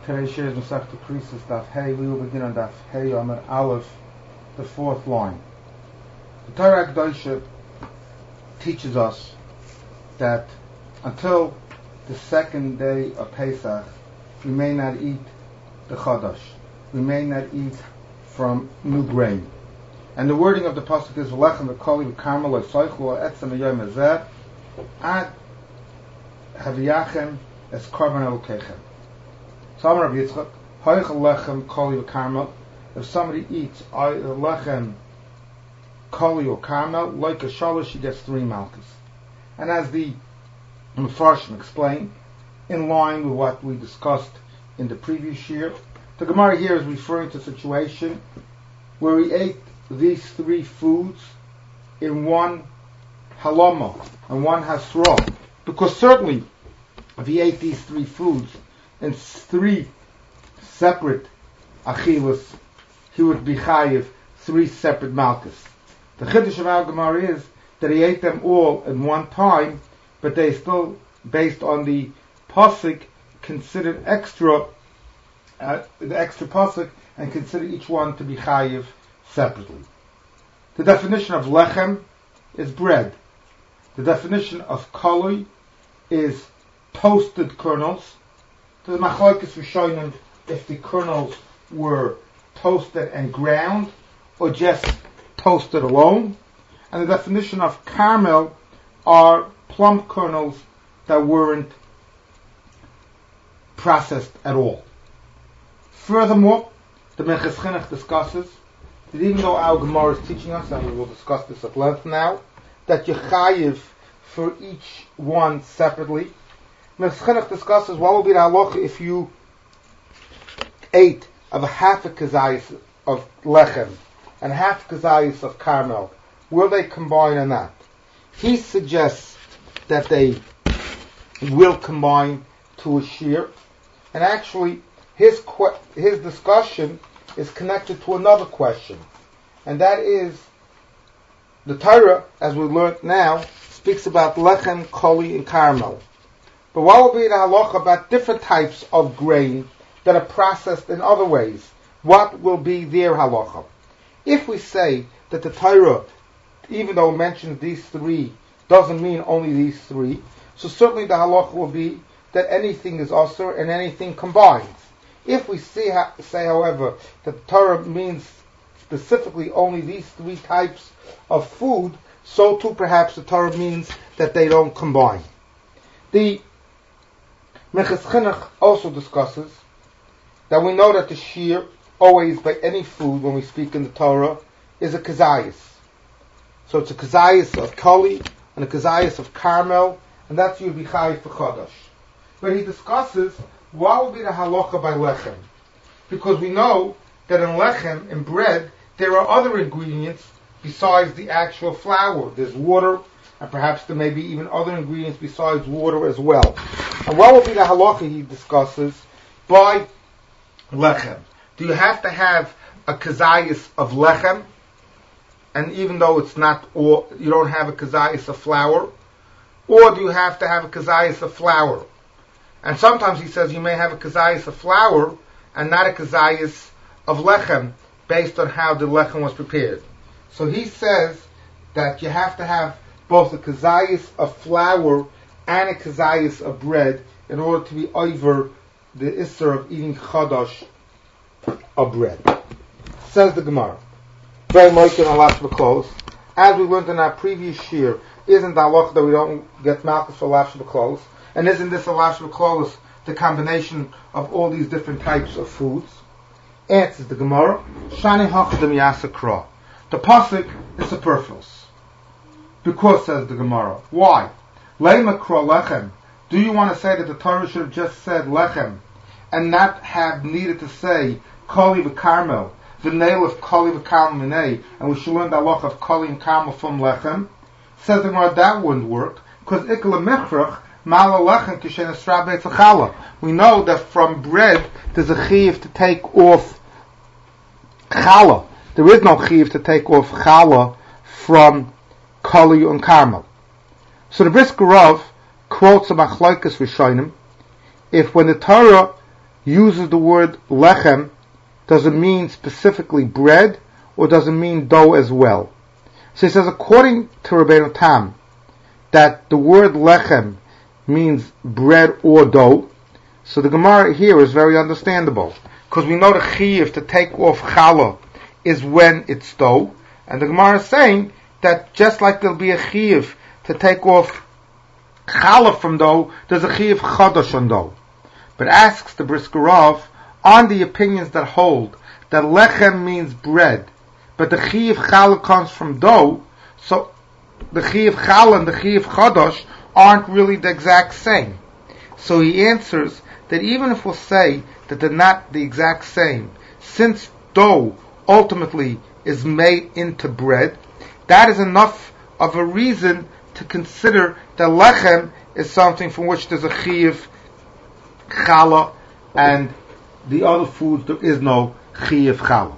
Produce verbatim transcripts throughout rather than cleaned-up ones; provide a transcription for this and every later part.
Today's share is Masechta Krisos Daf Hey. We will begin on Daf Hey Amud Aleph, the fourth line. The Torah Kedosha teaches us that until the second day of Pesach, we may not eat the Chadash. We may not eat from new grain. And the wording of the pasuk is V'lechem v'koli v'karmel v'soichlu etzem v'yom hazeh ad haviyachem es korban elokechem. So Amar Rabbi Yitzchak, Hoichel lechem koli v'karmel. If somebody eats either lechem, koli or karmel, like a shalosh, he gets three malchus. And as the Mefarshim explained, in line with what we discussed in the previous year, the Gemara here is referring to a situation where he ate these three foods in one halama and one hasra. Because certainly, if he ate these three foods in three separate achilas, he would be chayiv three separate malchus. The chiddush of our Gemara is that he ate them all at one time, but they still, based on the pasuk, considered extra, uh, the extra pasuk, and consider each one to be chayiv separately. The definition of lechem is bread. The definition of koli is toasted kernels. The machlokes rishonim if the kernels were toasted and ground or just toasted alone. And the definition of carmel are plum kernels that weren't processed at all. Furthermore, the Minchas Chinuch discusses that even though our Gemara is teaching us, and we will discuss this at length now, that you chayiv for each one separately, Minchas Chinuch discusses what will be the halacha if you ate of a half a kazayis of lechem and half kazayis of carmel. Will they combine or not? He suggests that they will combine to a shear, and actually his que- his discussion is connected to another question, and that is the Torah, as we learned now, speaks about lechem, koli, and carmel. But what will be the halacha about different types of grain that are processed in other ways? What will be their halacha? If we say that the Torah, even though it mentions these three, doesn't mean only these three, so certainly the halacha will be that anything is asur and anything combines. If we see, say, however, that the Torah means specifically only these three types of food, so too perhaps the Torah means that they don't combine. The Minchas Chinuch also discusses that we know that the shear, always by any food when we speak in the Torah, is a kazayis. So it's a kazayis of koli and a kazayis of carmel, and that's you be chayiv for chadash. But he discusses what will be the halacha by lechem, because we know that in lechem, in bread, there are other ingredients besides the actual flour. There's water, and perhaps there may be even other ingredients besides water as well. And what will be the halacha he discusses by lechem? Do you have to have a kazayis of lechem, and even though it's not, or you don't have a kazayis of flour, or do you have to have a kazayis of flour? And sometimes he says you may have a kazayis of flour and not a kazayis of lechem, based on how the lechem was prepared. So he says that you have to have both a kazayis of flour and a kazayis of bread in order to be over the isser of eating chadash of bread. Says the Gemara, very much in Alash B'Klos, as we learned in our previous year, isn't the halacha that we don't get malchus for Alash B'Klos, and isn't this Alash B'Klos the combination of all these different types of foods? Answers the Gemara, Shani Hachadim Yasakra. The pasuk is superfluous. Because, says the Gemara, why? Leima Kra Lechem. Do you want to say that the Torah should have just said Lechem, and not have needed to say Koli v'Karmel, the nail of Koli v'Karmel minei, and we should learn the halacha of Koli and Karmel from Lechem? Says the Gemara, that wouldn't work, because Ikla Michrach, Mala Lechem Kishen Esra Beitz Chala. We know that from bread there's a chiyuv to take off challah. There is no chiyuv to take off challah from Koli and Karmel. So the Brisker Rav quotes a machlokes rishonim if when the Torah uses the word lechem, does it mean specifically bread, or does it mean dough as well? So he says, according to Rabbeinu Tam, that the word lechem means bread or dough. So the Gemara here is very understandable, because we know the chiyuv to take off challah is when it's dough, and the Gemara is saying that just like there'll be a chiyuv to take off challah from dough, there's a chiyuv chadash on dough. But asks the Brisker Rav, on the opinions that hold that lechem means bread, but the chiyuv challah comes from dough, so the chiyuv challah and the chiyuv chadash aren't really the exact same. So he answers that even if we'll say that they're not the exact same, since dough ultimately is made into bread, that is enough of a reason to consider that lechem is something from which there's a chiyuv challah, and the other foods there is no chiyuv challah.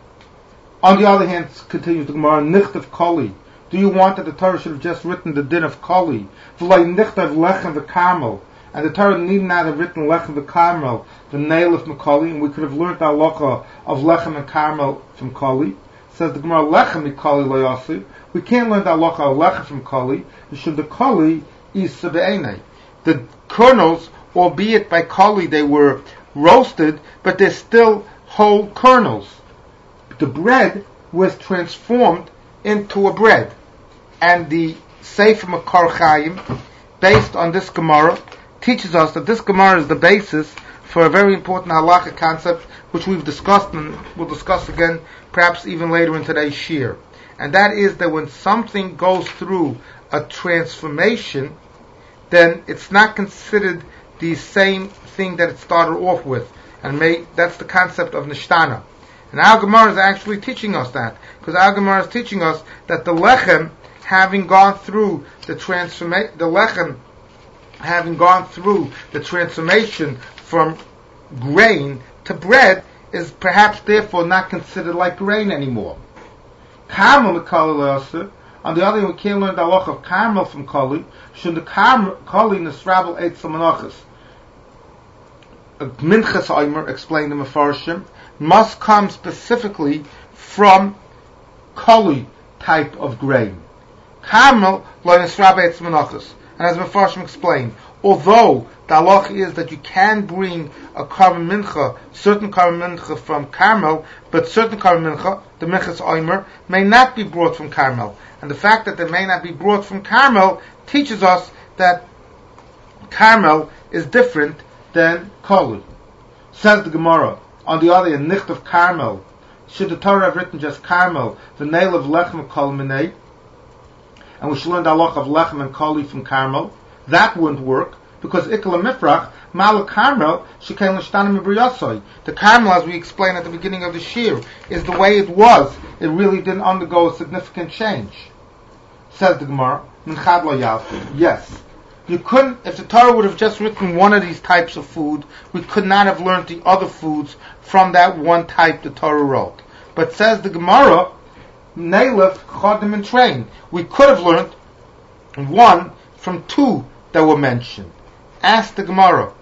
On the other hand, continues the Gemara, nichtav koli. Do you want that the Torah should have just written the din of koli? V'lay nichtav lechem v'karmel. And the Torah need not have written lechem v'karmel, the nail of Makoli, and we could have learned the halacha of lechem and karmel from koli. Says the Gemara, lechem mikoli lo yasi. We can't learn the halacha of lechem from koli. Should the koli is sebe'enei. The kernels, albeit by koli they were roasted, but they're still whole kernels. The bread was transformed into a bread. And the Sefer Makor Chaim, based on this Gemara, teaches us that this Gemara is the basis for a very important halacha concept, which we've discussed and we'll discuss again, perhaps even later in today's shir. And that is that when something goes through a transformation, then it's not considered the same thing that it started off with. And may, that's the concept of nishtana. And our Gemara is actually teaching us that, because our Gemara is teaching us that the lechem, having gone through the transformation, the lechem, having gone through the transformation from grain to bread, is perhaps therefore not considered like grain anymore. Carmel, on the other hand, we can't learn the halacha of carmel from koli. Should the koli nisrabel eitz menachos? Minchas Omer, explained the Mefarshim, must come specifically from koli type of grain. Carmel lo nisrabel eitz menachos. And as Mefarshim explained, although the halacha is that you can bring a carbon mincha, certain carbon mincha from Carmel, but certain carbon mincha, the Minchas Omer, may not be brought from Carmel. And the fact that they may not be brought from Carmel teaches us that Carmel is different than koli. Says the Gemara, on the other hand, nicht of Carmel. Should the Torah have written just Carmel, the nail of lechem kol minei, and we should learn the halacha of lechem and koli from Carmel? That wouldn't work, because ikla mifrach, mal Carmel, shekain l'shtanim mibriyosoi. The Carmel, as we explained at the beginning of the shir, is the way it was. It really didn't undergo a significant change. Says the Gemara, minchad lo yalfi. Yes. You couldn't, if the Torah would have just written one of these types of food, we could not have learned the other foods from that one type the Torah wrote. But says the Gemara, Neilef, Chodim, and Train. We could have learned one from two that were mentioned. Ask the Gemara.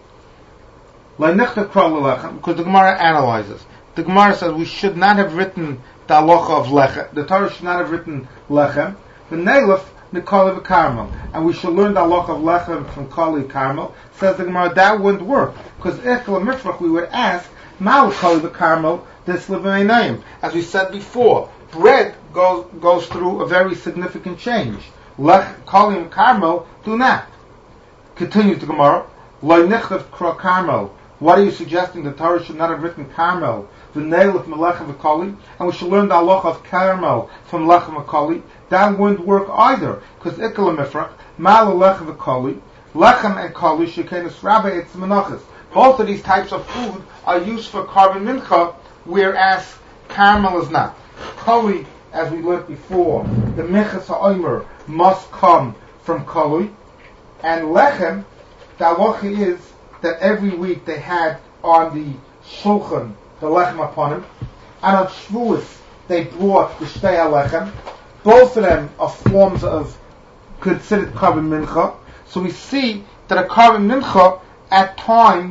Because the Gemara analyzes. The Gemara says we should not have written the halacha of lechem. The Torah should not have written lechem. The Neilef, Nikoli v'Karmel. And we should learn the halacha of lechem from Koli Karmel. Says the Gemara, that wouldn't work. Because Echel Mifrach, we would ask, Mal Koli v'Karmel, this Levinayim. As we said before, bread goes goes through a very significant change. Lech, Koli and Carmel do not. Continues the Gemara, Lo nichtav kra Carmel. What are you suggesting? The Torah should not have written Carmel, the nail of Melechem v'Koli, and we should learn the halacha of Carmel from Lechem v'Koli. That wouldn't work either, because Ikala Mifrach, Mal Lechem v'Koli, Lechem and Koli shekenis Rabbi Eitz Menachos. Both of these types of food are used for carbon mincha, whereas Carmel is not. Koli, as we learned before, the Minchas HaOmer must come from Koli, and Lechem, the halacha is that every week they had on the shulchan the lechem upon him, and on Shavuos they brought the shtei halechem. Both of them are forms of considered carbon mincha. So we see that a carbon mincha at times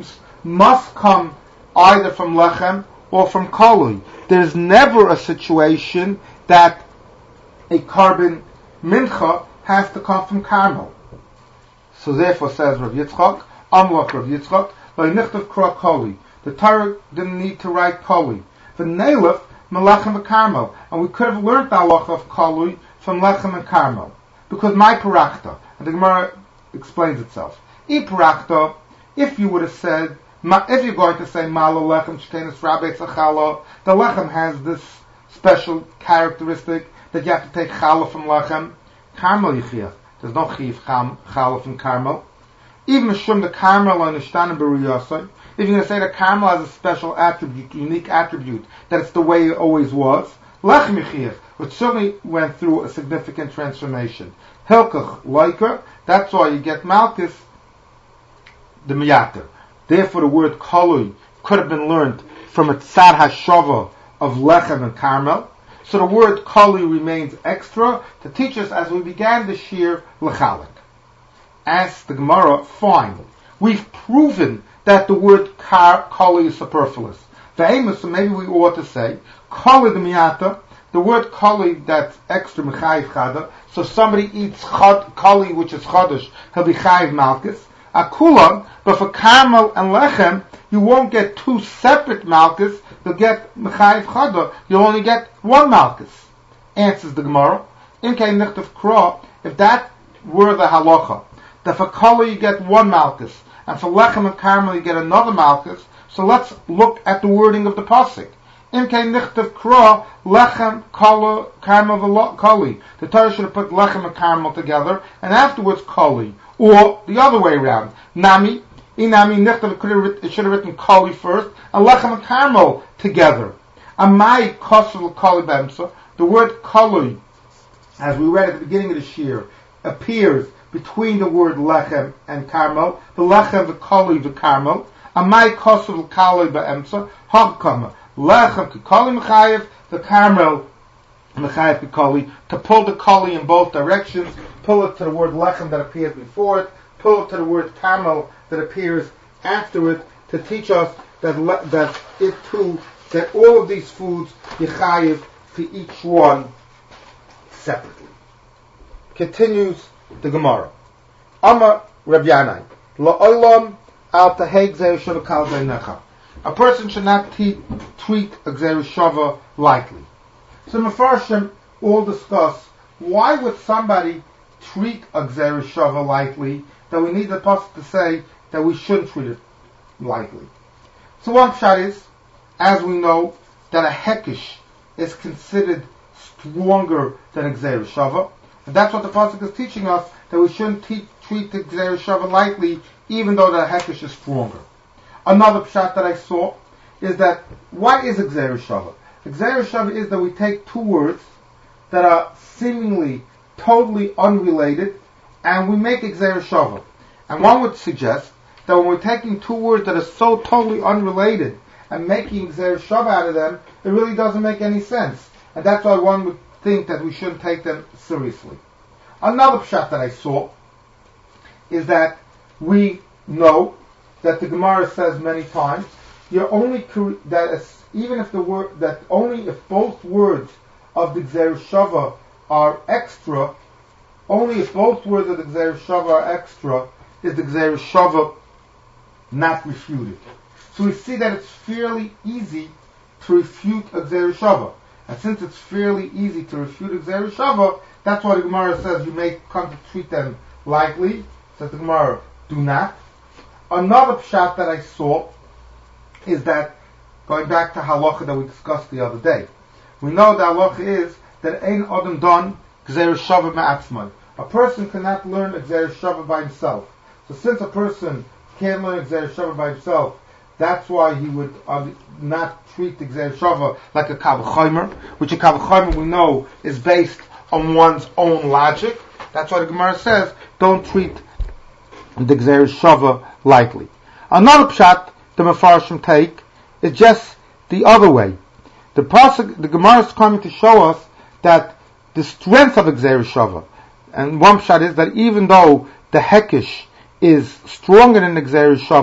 must come either from lechem or from kolui. There's never a situation that a carbon mincha has to come from Carmel. So therefore says Rav Yitzchak, Amlach Rav Yitzchak, Lo nichtav kra kolui. The Torah didn't need to write kolui. The Neilef, Melechem and Carmel. And we could have learned the halacha of kolui from Lechem and Carmel. Because my parachta, and the Gemara explains itself. I parachta, if you would have said, if you're going to say Malo Lechem Shekenis Rabbe Tzachala, the Lechem has this special characteristic that you have to take Chala from Lechem. Carmel Yichiach. There's no Chiv Chala from Carmel. Even Mishum the Carmel on Ishtan and Beriyasai. If you're going to say that Carmel has a special attribute, unique attribute, that it's the way it always was, Lechem Yichiach, which certainly went through a significant transformation. Hilkach Leiker, that's why you get Malchus, the Miyater. Therefore the word Kolui could have been learned from a Tzad HaShava of Lechem and Carmel. So the word Kolui remains extra to teach us as we began the Shir L'chalik. Ask the Gemara, fine. We've proven that the word Kolui is superfluous. So maybe we ought to say, Kolui the Miyata, the word Kolui that's extra Mechayiv Chada, so somebody eats Kolui which is Chodesh, he'll be Chayiv Malchus. Akula, but for Carmel and Lechem, you won't get two separate Malchus, you'll get Mechayiv Chada, you'll only get one Malchus. Answers the Gemara, in Kei Nichtav Kra, if that were the halacha, that for Kolui you get one Malchus, and for Lechem and Carmel you get another Malchus, so let's look at the wording of the pasuk. In Kei Nichtav Kra, Lechem, Carmel, Kolui. The Torah should have put Lechem and Carmel together, and afterwards Kolui. Or the other way around. Nami, Inami Nichtav, it should have written Kolui first, and Lechem and Carmel together. Amai Kosel Kolui Bemsa, the word Kolui, as we read at the beginning of the Shir, appears between the word Lechem and Carmel, the Lechem, the Kolui, the Carmel. Amai Kosel Kolui Bemsa, Hagkama. Lechem Kekoli Mechayev, the Carmel Mechayev Kekoli, to pull the Koli in both directions, pull it to the word Lechem that appears before it, pull it to the word Carmel that appears after it, to teach us that that it too, that all of these foods Yechayev for each one separately. Continues the Gemara. Amar Reb Yanai, La'olam al taheg zeh shavakal zaynecha. A person should not te- treat a Gzeir Shava lightly. So Mefarshim all discuss why would somebody treat a Gzeir Shava lightly, that we need the pasuk to say that we shouldn't treat it lightly. So one pshat is, as we know, that a Hekish is considered stronger than a Gzeir Shava, and that's what the pasuk is teaching us, that we shouldn't te- treat the Gzeir Shava lightly, even though the Hekish is stronger. Another pshat that I saw is that, what is a Gzeir Shava? A Gzeir Shava is that we take two words that are seemingly totally unrelated, and we make a Gzeir Shava. And one would suggest that when we're taking two words that are so totally unrelated and making Gzeir Shava out of them, it really doesn't make any sense. And that's why one would think that we shouldn't take them seriously. Another pshat that I saw is that we know that the Gemara says many times, you're only that is, even if the word that only if both words of the Gzeir Shava are extra, only if both words of the Gzeir Shava are extra, is the Gzeir Shava not refuted. So we see that it's fairly easy to refute a Gzeir Shava, and since it's fairly easy to refute a Gzeir Shava, that's why the Gemara says you may come to treat them lightly. Says the Gemara, do not. Another pshat that I saw is that, going back to halacha that we discussed the other day, we know the halacha is that ein adam don Gzeir Shava me'atzmai. A person cannot learn a Gzeir Shava by himself. So since a person can't learn a Gzeir Shava by himself, that's why he would uh, not treat the Gzeir Shava like a Kal V'chomer, which a Kal V'chomer we know is based on one's own logic. That's why the Gemara says, don't treat the Gzeir Shava lightly. Another pshat the Mefarshim take is just the other way. The pasuk, the Gemara is coming to show us that the strength of a Gzeir Shava, and one pshat is that even though the Hekish is stronger than the Gzeir Shava,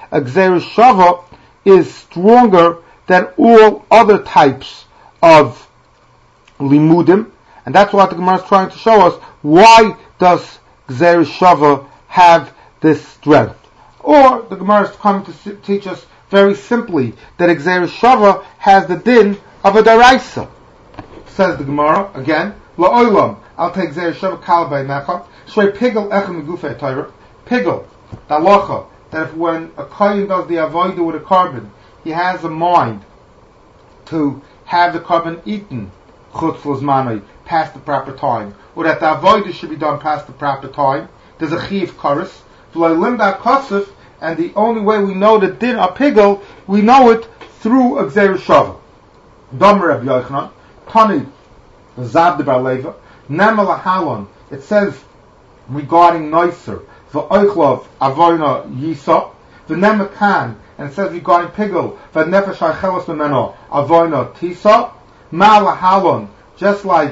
a Gzeir Shava is stronger than all other types of limudim, and that's what the Gemara is trying to show us. Why does Gzeir Shava have this strength? Or the Gemara is coming to teach us very simply that Gzeir Shava has the din of a daraisa. Says the Gemara again, La'olam, I'll take Gzeir Shava kal b'necha, shrei pigel echem megufei Torah, pigel, the halacha, that if when a kohen does the avodah with a carbon, he has a mind to have the carbon eaten chutz l'zmanoi, past the proper time, or that the avodah should be done past the proper time. There's a chiv karis, v'lo'lim da kosef, and the only way we know the din a pigel, we know it through a Gzeir Shava. Dom Reb Yochanan, Tani Zab de Bar Leva, Nema Lahalon. It says regarding Noiser, V'oichlov Avoina Yisa, V'nema Kan, and it says regarding pigel, V'nefesh Hachelos Memeno Avoina Tisa, Ma Lahalon, just like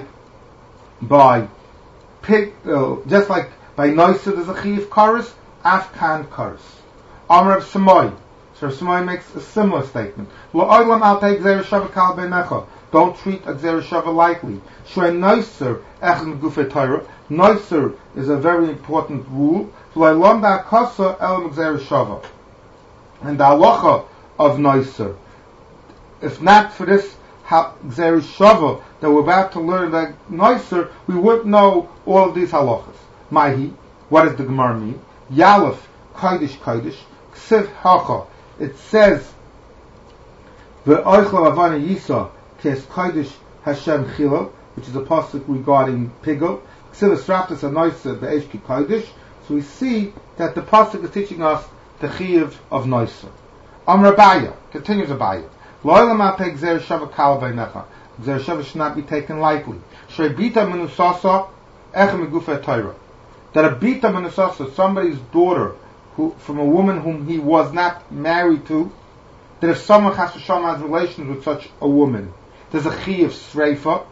by pig, uh, just like by Noiser there's a chiv karis, Afkan karis. Amr of Samoy. So Samoy makes a similar statement. La'olam al take Gzeir Shava kal b'necha. Don't treat a Gzeir Shava lightly. Shrei noiser echem gufei Torah. Noiser is a very important rule. La'olam da kasa el Gzeir Shava. And the halacha of noiser. If not for this Gzeir Shava that we're about to learn, that noiser, we wouldn't know all of these halachas. Mahi, what does the Gemara mean? Yalef, Kodesh, Kodesh, Ksiv Hacha. It says, Ve'oichlo Avana Yisa, Kes Kodesh Hashem Chilo, which is a pasuk regarding pigel. Ksiv Esraftas Anoisa Be'eshki Kodesh. So we see that the pasuk is teaching us the chiyuv of Noisa. Amr Abaya, continues Abaya. Lo'olam al take Gzeir Shava kal b'necha. Gzeir Shava should not be taken lightly. Shrei bita menusasa echem megufei Torah. That a bita menusasa, somebody's daughter, who, from a woman whom he was not married to, that if someone has to show has relations with such a woman, there's a chi of sreifa,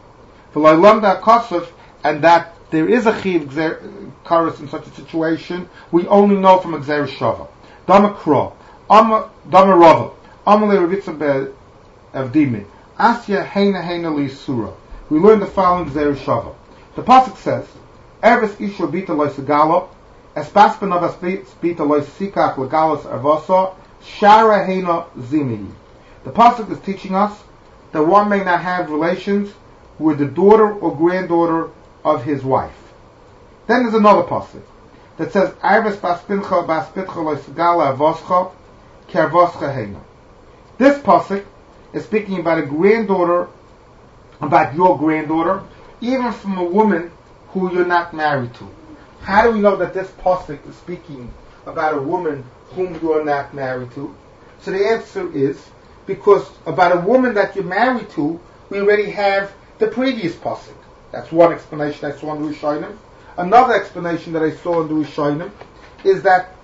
and that there is a chi of karis in such a situation, we only know from a Gzeir Shava. Dama Kro, Dama Rava, Amale Ravitza Avdimi, Asya Heina Heina Li Surah. We learn the following Gzeir Shava. The pasuk says, Eres Isha Bita Loisagala, Espas Benavas Bita Loisikach Legalas Arvosa, Shara Heina Zimihi. The pasuk is teaching us that one may not have relations with the daughter or granddaughter of his wife. Then there's another pasuk that says, Arves Baspincha Baspitcha Loisagala Arvoscha, Kervoscha Heina. This pasuk is speaking about a granddaughter, about your granddaughter, even from a woman who you're not married to. How do we know that this pasuk is speaking about a woman whom you are not married to? So the answer is, because about a woman that you're married to, we already have the previous pasuk. That's one explanation I saw in the Rishonim. Another explanation that I saw in the Rishonim is that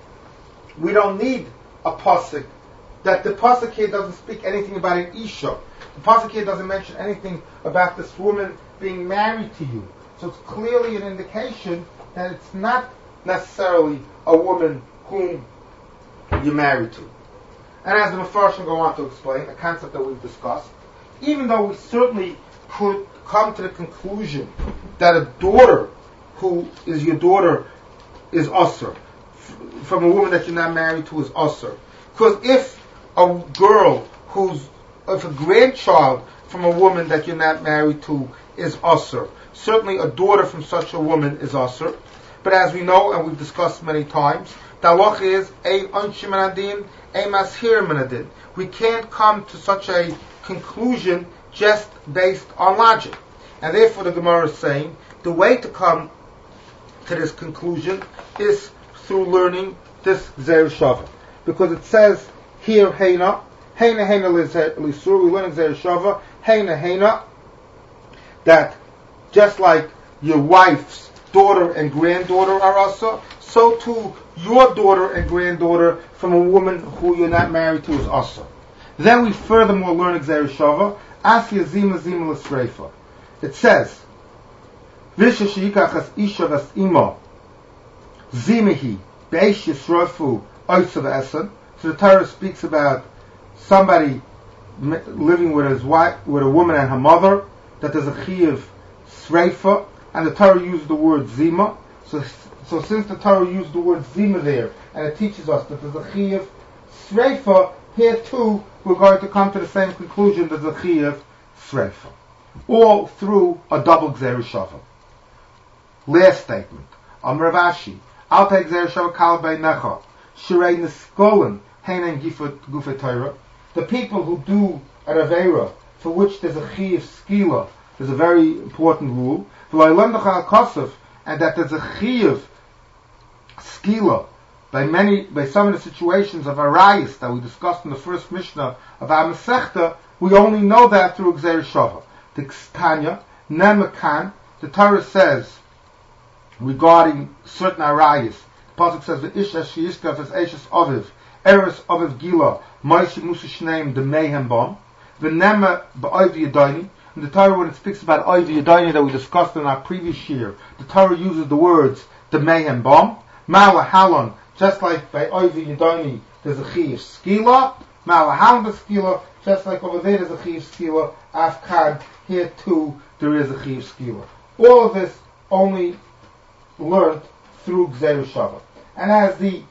we don't need a pasuk, that the pasuk here doesn't speak anything about an Isha. The pasuk here doesn't mention anything about this woman being married to you. So it's clearly an indication that it's not necessarily a woman whom you're married to. And as the Mefarshim go on to explain, a concept that we've discussed, even though we certainly could come to the conclusion that a daughter who is your daughter is usher, from a woman that you're not married to is usher. Because if a girl who's, if a grandchild from a woman that you're not married to is usher, certainly a daughter from such a woman is usher. But as we know, and we've discussed many times, the halacha is ein onshim adin, ein mashir adin. We can't come to such a conclusion just based on logic. And therefore the Gemara is saying the way to come to this conclusion is through learning this Gzeir Shava. Because it says here, Heina, Heina Heina Lisur, we learn Gzeir Shava, Heina Heina, that just like your wife's daughter and granddaughter are also, so too your daughter and granddaughter from a woman who you're not married to is also. Then we furthermore learn Gzeir Shava, Asya Zima Zima L'Sreifa. It says, Visha Sheyikachas Isha Vas Ima Zimahi Beish Yisrofu Oitza V'Esan So the Torah speaks about somebody living with his wife, with a woman and her mother, that there's a chiyuv sreifa, and the Torah used the word zima. So, so since the Torah used the word zima there, and it teaches us that there's a chiyuv sreifa, here too we're going to come to the same conclusion. There's a chiyuv sreifa, all through a double gzeira shava. Last statement. Amar Rav Ashi, Al take gzeira shava kal beinecha, shirei niskolen heinen gufei Torah. The people who do an avera for which there's a chiyuv skila, there's a very important rule, and that there's a chiyuv skila by many, by some of the situations of arayis that we discussed in the first Mishnah of our Masechta. We only know that through gzeira shava. The Tanya Nemakan, the Torah says regarding certain arayis. The pasuk says the isha sheyiskav as eishes aviv eres aviv gila ma'ashi musa shneim the mehem bom v'nema ba'oiv yadayni. And the Torah, when it speaks about oiv yadayni that we discussed in our previous year, the Torah uses the words the mehem bom ma'ala halon, just like by oiv yadayni there's a chiyuv skila, ma'ala halon skila, just like over there there's a chiyuv skila, afkan, here too there is a chiyuv skila. All of this only learned through gzeira shava. And as the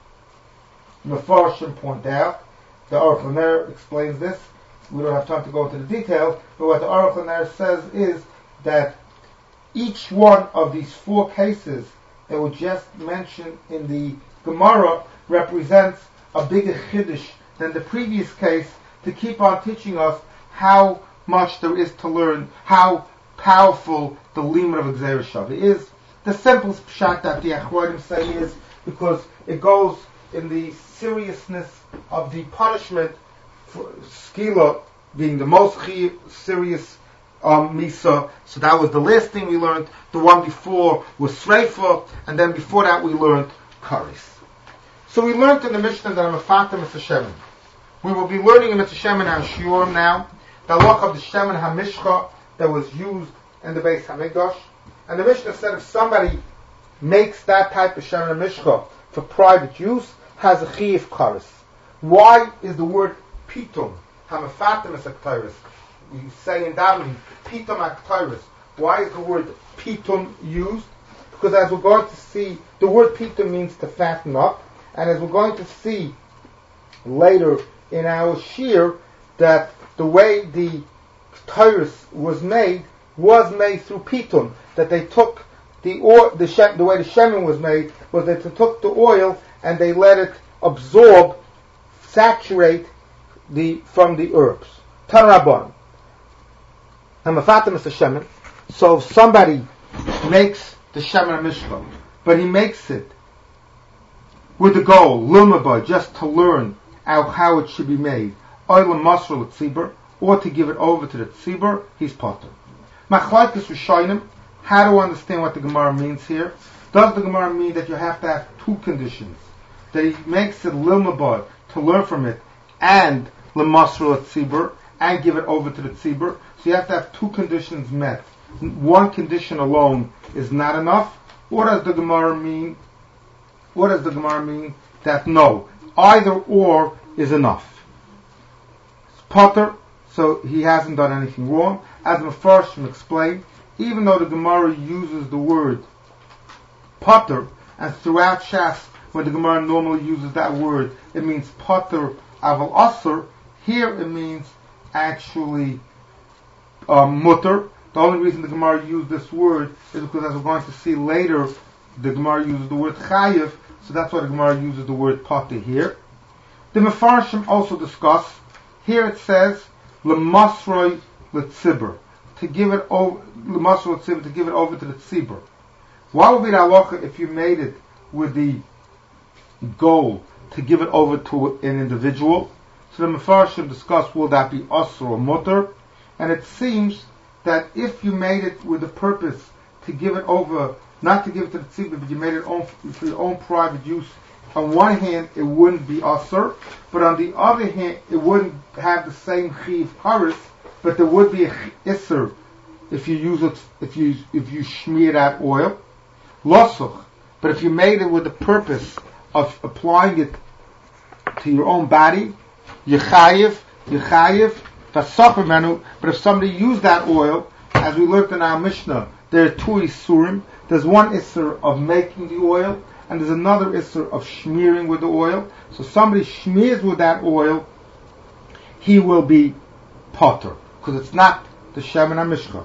Mefarshim point out, the Aruch LaNer explains this. We don't have time to go into the detail, but what the Aruch LaNer says is that each one of these four cases that were just mentioned in the Gemara represents a bigger chiddush than the previous case, to keep on teaching us how much there is to learn, how powerful the limud of gzeira shava is. The simplest pshat that the Achronim say is because it goes in the seriousness of the punishment for skila being the most serious um, misa. So that was the last thing we learned. The one before was sreifa, and then before that we learned karis. So we learned in the Mishnah that I'm a fatim Mitzvah Shemin. We will be learning in Mitzvah Shemin and Shiurim now the halach of the Shemin HaMishcha that was used in the Beis HaMikdash. And the Mishnah said if somebody makes that type of Shemin HaMishcha for private use, has a chiyuv karis. Why is the word pitum, hamafatim is aktaris? We say in davening, pitum aktaris. Why is the word pitum used? Because as we're going to see, the word pitum means to fatten up, and as we're going to see later in our shir, that the way the Torah was made was made through pitum. That they took the oil, the, shem, the way the shemen was made was that they took the oil and they let it absorb, saturate the from the herbs. Tanarabon. Hamafatim is the shemen. So if somebody makes the shemen mishka, but he makes it with the goal, lilmabah, just to learn how, how it should be made, oil masrul tzibur, or to give it over to the tzibur, he's potter. Machlaikus Rishonim. How to understand what the Gemara means here? Does the Gemara mean that you have to have two conditions? That he makes it lilmabad, to learn from it, and lemasru tzibur, and give it over to the tzibur? So you have to have two conditions met. One condition alone is not enough. What does the Gemara mean? What does the Gemara mean? That no, either or is enough. It's potter, so he hasn't done anything wrong. As Mefarshim explained, even though the Gemara uses the word potter, and throughout Shas, when the Gemara normally uses that word, it means potter aval aser. Here it means actually um, mutter. The only reason the Gemara used this word is because, as we're going to see later, the Gemara uses the word chayiv, so that's why the Gemara uses the word potter here. The Mefarshim also discuss, here it says, lemasroi letzibur, to give it over, to give it over to the tzibur. What would be the halacha if you made it with the goal to give it over to an individual? So the Mefarshim discuss, will that be asr or mutter? And it seems that if you made it with the purpose to give it over, not to give it to the tzibur, but you made it own, for your own private use, on one hand it wouldn't be asr, but on the other hand it wouldn't have the same chiyuv karis, but there would be a isser if you use it, if you if you smear that oil, losuch. But if you made it with the purpose of applying it to your own body, you chayiv, you chayiv, v'sacher menu. But if somebody used that oil, as we learned in our Mishnah, there are two isurim. There's one isur of making the oil, and there's another isur of smearing with the oil. So somebody smears with that oil, he will be potter, because it's not the shemen hamishcha.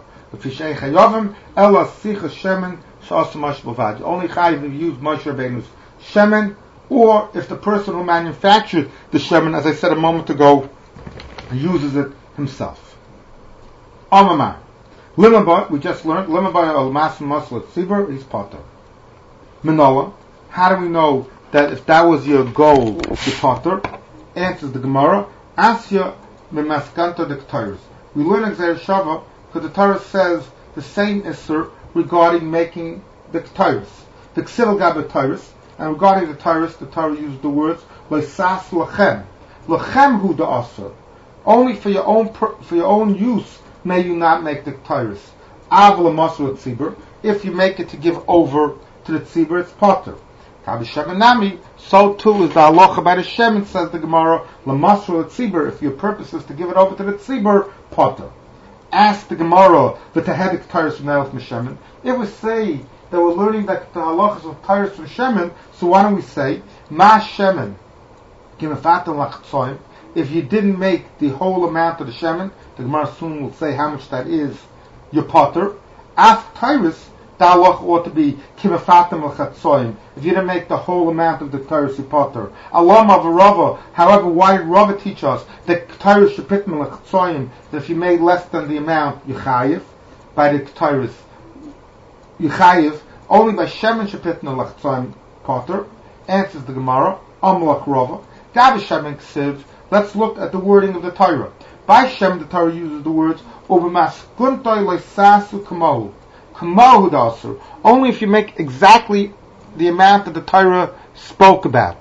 Only chayiv if you use Moshe Rabbeinu's shemen, or if the person who manufactured the shemen, as I said a moment ago, uses it himself. Amamar. Limabah, we just learned, Limabah al masim masl tzibur, he's potter. Manoah, how do we know that if that was your goal, the potter? Answers the Gemara, Asya mimaskanta de Ketairos. We learn in Xer Shava, because the Torah says the same Isser regarding making the Ketairos. The Ksivel Gabet Tairos, and regarding the Tairos, the Torah used the words, Loisas lachem. Lachem hu da Asr. Only for your own, for your own use, may you not make the Ketairos. Av l'masru tzibur. If you make it to give over to the tzibur, it's potter. Kabi shemenami, so too is the halacha by the shemen, says the Gemara, l'masru tzibur. If your purpose is to give it over to the tzibur, potter. Ask the Gemara, the tehedik Ketairos from Nelef Mishemen. If we say that we're learning that the halachas of Ketairos from Shemen, so why don't we say, ma shemen, kimefatan lachitzoyim. If you didn't make the whole amount of the shemen, the Gemara soon will say how much that is, your potter. Ask Ketairos, the halacha ought to be kimefatim l'chatzoyim. If you didn't make the whole amount of the Ketairos, you potter. Alam of Rava. However, why did Rava teach us that Ketairos shepitm l'chatzoyim? That if you made less than the amount, you chayiv by the Ketairos. You chayiv only by shemen shepitm l'chatzoyim potter. Answers the Gemara. Amlach Rava. Gabi shemen ksiv. Let's look at the wording of the Torah. By Shem, the Torah uses the words "Uvemaskuntoi leisasu kamahu." Kamahu dasur. Only if you make exactly the amount that the Torah spoke about.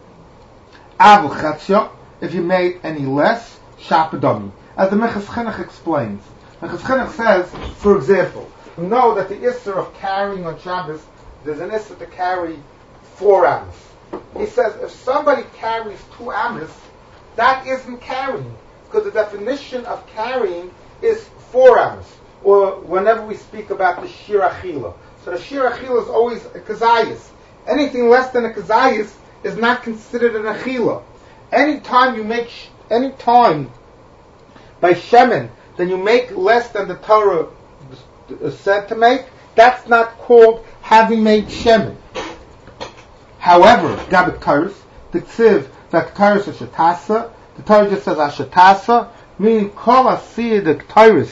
Avul chatzya. If you made any less, shapadami. As the Mechas Chinuch explains, Mechas Chinuch says, for example, we know that the isser of carrying on Shabbos, there's an isser to carry four amos. He says if somebody carries two amos, that isn't carrying, because the definition of carrying is four amos, or whenever we speak about the shir achila. So the shir achila is always a kazayas. Anything less than a kazayas is not considered an achila. Anytime you make, sh- any time by shemen, then you make less than the Torah is said to make, that's not called having made shemen. However, Gabet Tairos, the ksiv, that Tairos is shetasa, the Torah just says ashetasa, meaning kol asiyah the Tairos,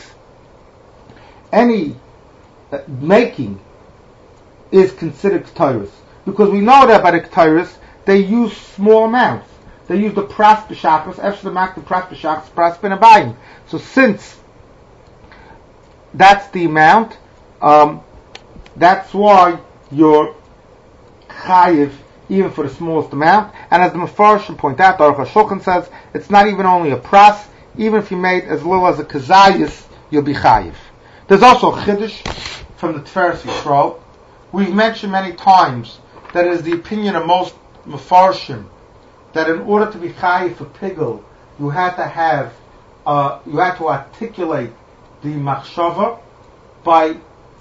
any uh, making is considered Tairos. Because we know that by the Tairos, they use small amounts. They use the pras b'shachos, after the mak the pras b'shachos, pras b'nabayim. So since that's the amount, um, that's why you're chayiv even for the smallest amount. And as the Mefarshim point out, the Aruch HaShulchan says, it's not even only a pras, even if you made as little as a kazayis, you'll be chayiv. There's also a chiddush from the Tiferes Yisrael. We've mentioned many times that it is the opinion of most Mefarshim that in order to be chayiv for pigel, you had to have, uh, you had to articulate the machshava. By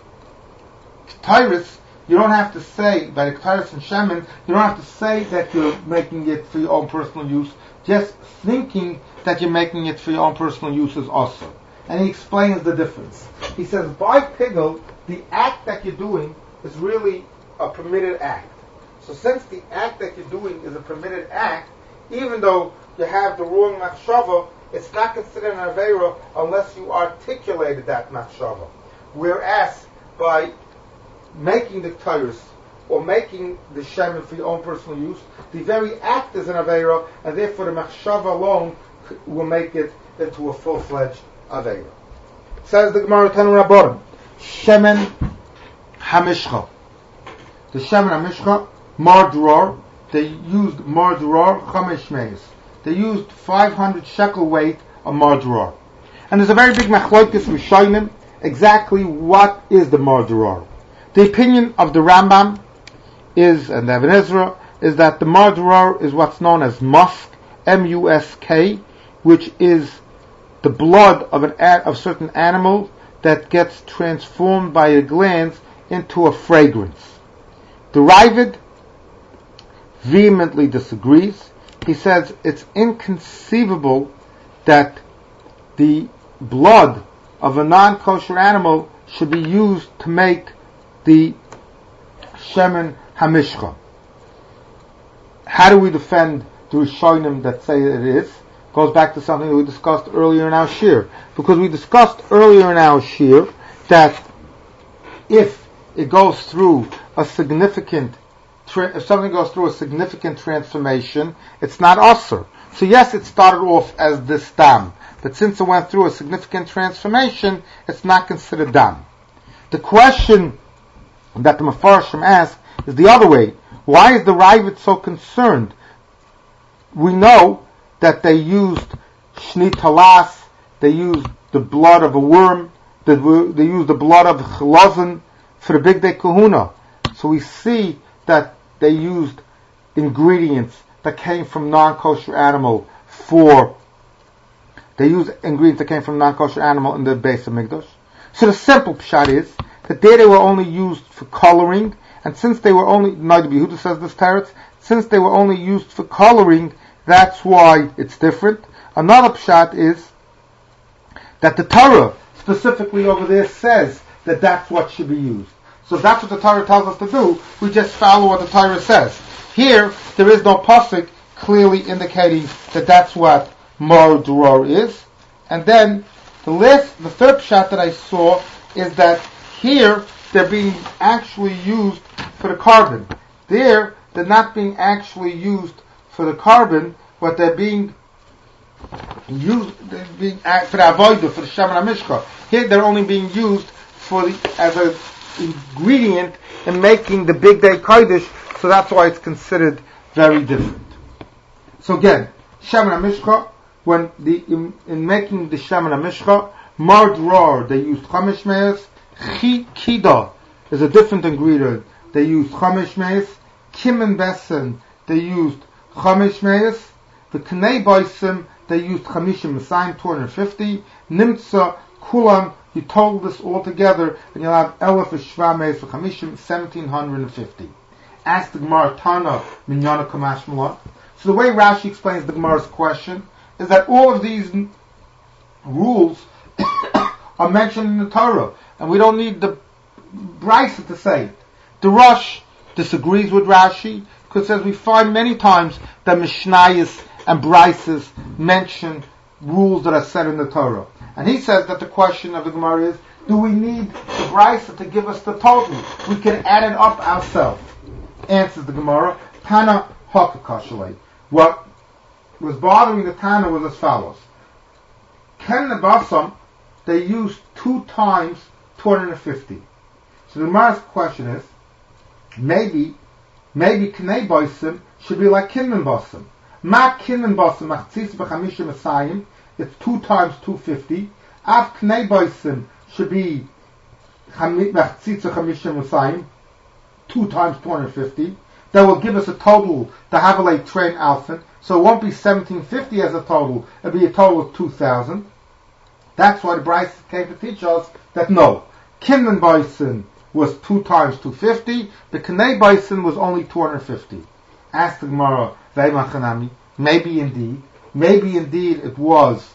Ketairos, you don't have to say, by the Ketairos and Shemen, you don't have to say that you're making it for your own personal use. Just thinking that you're making it for your own personal use is also. And he explains the difference. He says, by pigel, the act that you're doing is really a permitted act. So since the act that you're doing is a permitted act, even though you have the wrong machshava, it's not considered an aveira unless you articulated that machshava. Whereas by making the Ketairos or making the shemen for your own personal use, the very act is an aveira, and therefore the machshava alone will make it into a full-fledged aveira. Says the Gemara Tanu Rabbanim, shemen hamishcha. The shemen hamishcha, mar dror, they used mar dror chamesh meis. They used five hundred shekel weight of mar dror. And there's a very big machlokes rishonim exactly what is the mar dror. The opinion of the Rambam is, and the Ibn Ezra, is that the Marduror is what's known as musk, M U S K, which is the blood of an of certain animal that gets transformed by a glands into a fragrance. The Ravid vehemently disagrees. He says it's inconceivable that the blood of a non-kosher animal should be used to make the Shemen HaMishcha. How do we defend the Rishonim that say it is? Goes back to something that we discussed earlier in our shir. Because we discussed earlier in our shir that if it goes through a significant, tra- if something goes through a significant transformation, it's not usher. So yes, it started off as this dam, but since it went through a significant transformation, it's not considered dam. The question that the Mefarshim ask is the other way. Why is the Ravid so concerned? We know that they used shni talas, they used the blood of a worm, they, they used the blood of chilazon for the big day kahuna. So we see that they used ingredients that came from non-kosher animal for, they used ingredients that came from non-kosher animal in the base of Mikdash. So the simple pshat is that there they were only used for coloring, and since they were only, Naida Yehuda says this teretz, since they were only used for coloring, that's why it's different. Another pshat is that the Torah, specifically over there, says that that's what should be used. So that's what the Torah tells us to do. We just follow what the Torah says. Here, there is no pasuk clearly indicating that that's what Mar Duror is. And then the last, the third pshat that I saw is that here they're being actually used for the carbon. There, they're not being actually used for the carbon, but they're being used, they're being for the avodah, for the Shemen HaMishcha. Here, they're only being used for the, as an ingredient in making the big day kodesh. So that's why it's considered very different. So again, Shemen HaMishcha, when the in, in making the Shemen HaMishcha, Mar Duror, they used Chamesh Meis. Kida is a different ingredient. They used Chamesh Meis. Kimen Besen, they used Chamesh Meis. The Knei Boisim, they used Chamishim Masayim, two hundred fifty. Nimtza, Kulam, you total this all together, and you'll have Elef Shva Meis for Chamishim, seventeen fifty. Ask the Gemara Tana, Minyana Kamashmala. So the way Rashi explains the Gemara's question is that all of these n- rules are mentioned in the Torah, and we don't need the Brisa to say it. The Rosh disagrees with Rashi, because as we find many times that Mishnayos and Brisas mention rules that are said in the Torah. And he says that the question of the Gemara is, do we need the Brisa to give us the total? We can add it up ourselves. Answers the Gemara, Tana Hakakashalei. What was bothering the Tana was as follows. Ken Nebasam, they used two times two hundred fifty. So the Gemara's question is, maybe, maybe Knei Boisim should be like Kinnan Bosim. Ma Kinnan Bosim, Machtzis B'chamisha Masayim, it's two times two hundred fifty. Av Knei Boisim should be Machtzis B'chamisha Masayim, two times two hundred fifty. That will give us a total, the Havalei Train Alpha. So it won't be seventeen fifty as a total, it'll be a total of two thousand. That's why the Bryce came to teach us that no, Kinnan Boisim was two times two hundred fifty, the Knei Boisim was only two hundred fifty. Ask the Gemara, Veimachanami, maybe indeed, maybe indeed it was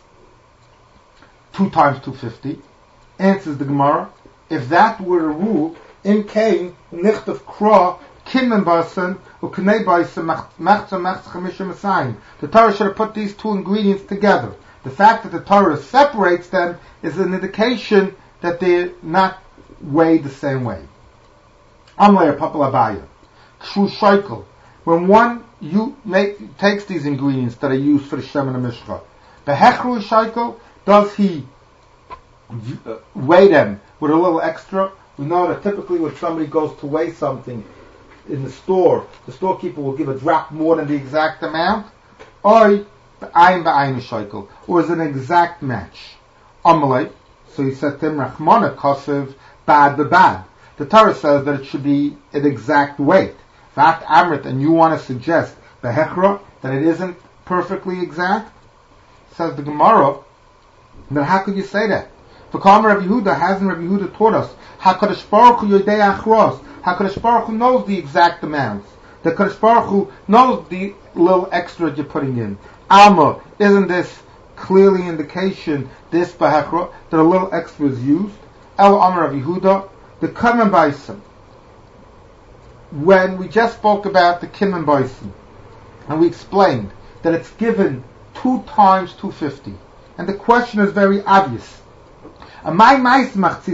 two times two hundred fifty. Answers the Gemara, if that were a rule, in Cain, nicht of Kra, Kinnan Boisim, or Knei Boisim, Machza Machza Chamishim Masayim. The Torah should have put these two ingredients together. The fact that the Torah separates them is an indication that they're not weighed the same way. Amleir Papal Abaya. Kshu Shaikel. When one you make, takes these ingredients that are used for the Shemen HaMishcha, Behechru Shaikel, does he uh, weigh them with a little extra? We know that typically when somebody goes to weigh something in the store, the storekeeper will give a drop more than the exact amount. Or B'ayin b'ayin shaykel, or is an exact match. Amalei, so he said to him, Rachmana kasev bad b'bad. The Torah says that it should be an exact weight. Vat Amrit, and you want to suggest the Hechra, that it isn't perfectly exact? Says the Gemara, then how could you say that? The Kama Rabbi Yehuda, hasn't Rabbi Yehuda taught us? HaKadosh Baruch Hu Yodei Achros. HaKadosh Baruch Hu knows the exact amounts. The HaKadosh Baruch Hu knows the little extra you're putting in. Alma, isn't this clearly indication, this Bahechra, that a little extra is used? El Amar Rabbi Yehuda, the Kinman Baisim. When we just spoke about the Kinman Baisim, and we explained that it's given two times two hundred fifty. And the question is very obvious. Why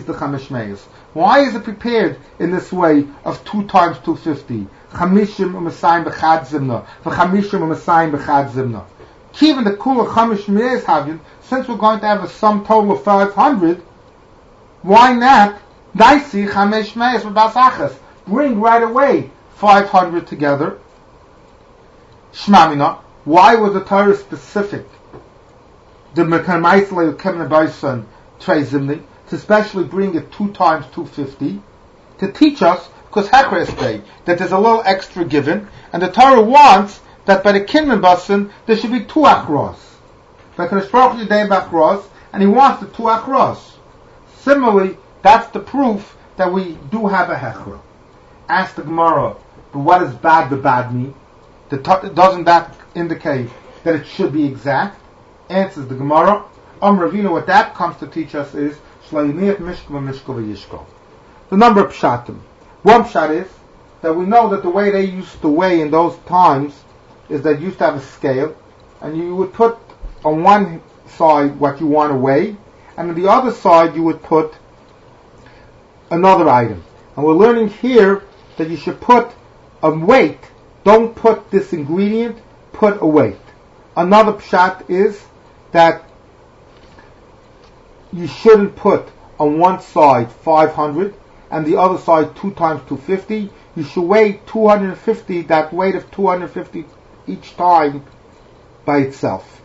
is it prepared in this way of two times two hundred fifty? Chamishim u'masayim b'chad zimna, v'chamishim u'masayim b'chad zimna. Even the kula chamish me'ez havin, since we're going to have a sum total of five hundred, why not daisi chamish me'ez v'basachas? Bring right away five hundred together. Shmamina. Why was the Torah specific? The Mekamaisle Kemna Baisan Trezimni to especially bring it two times two hundred fifty to teach us, because Hechra is day, that there's a little extra given, and the Torah wants that by the Kinman Basan there should be two achros. And he wants the two achros. Similarly, that's the proof that we do have a Hechra. Ask the Gemara, but what does bad the bad mean? The t- doesn't that indicate that it should be exact? Answers the Gemara, Om Ravina, what that comes to teach us is Shlayiniyat Mishkva Mishkva Yishko. The number of Pshatim. One Pshat is that we know that the way they used to weigh in those times is that you used to have a scale, and you would put on one side what you want to weigh, and on the other side you would put another item. And we're learning here that you should put a weight. Don't put this ingredient, put a weight. Another pshat is that you shouldn't put on one side five hundred and the other side two times two hundred fifty. You should weigh two hundred fifty, that weight of two hundred fifty each time by itself.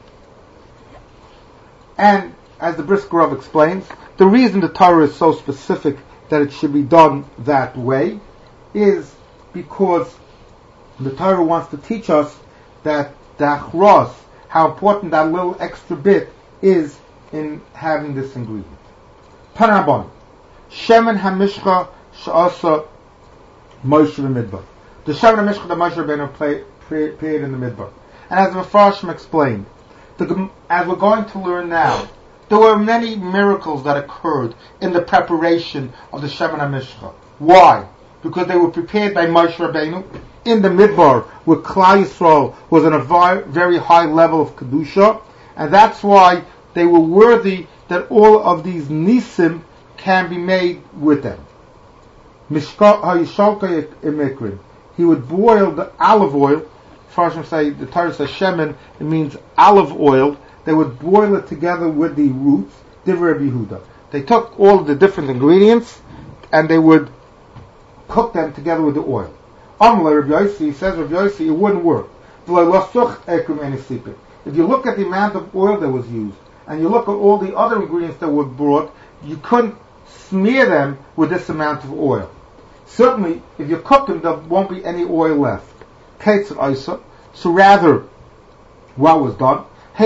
And as the Brisker Rav explains, the reason the Torah is so specific that it should be done that way is because the Torah wants to teach us that the achros, how important that little extra bit is in having this ingredient. Tanabon, Shemen HaMishcha Sh'asa Moshe B'Midbar. The Shemen HaMishcha that Moshe Rabbeinu prepared in the Midbar. And as the Mefarshim explained, the, as we're going to learn now, there were many miracles that occurred in the preparation of the Shemen HaMishcha. Why? Because they were prepared by Moshe Rabbeinu in the Midbar, where Klal Yisrael was on a very high level of Kedusha, and that's why they were worthy that all of these Nisim can be made with them. He would boil the olive oil. First say the Torah says shemen, it means olive oil. They would boil it together with the roots. Divrei Rabbi Yehuda. They took all of the different ingredients and they would cook them together with the oil. Amalei Rabbi Yossi, says Rabbi Yossi, it wouldn't work. If you look at the amount of oil that was used, and you look at all the other ingredients that were brought, you couldn't smear them with this amount of oil. Certainly, if you cook them, there won't be any oil left. So rather, what was done?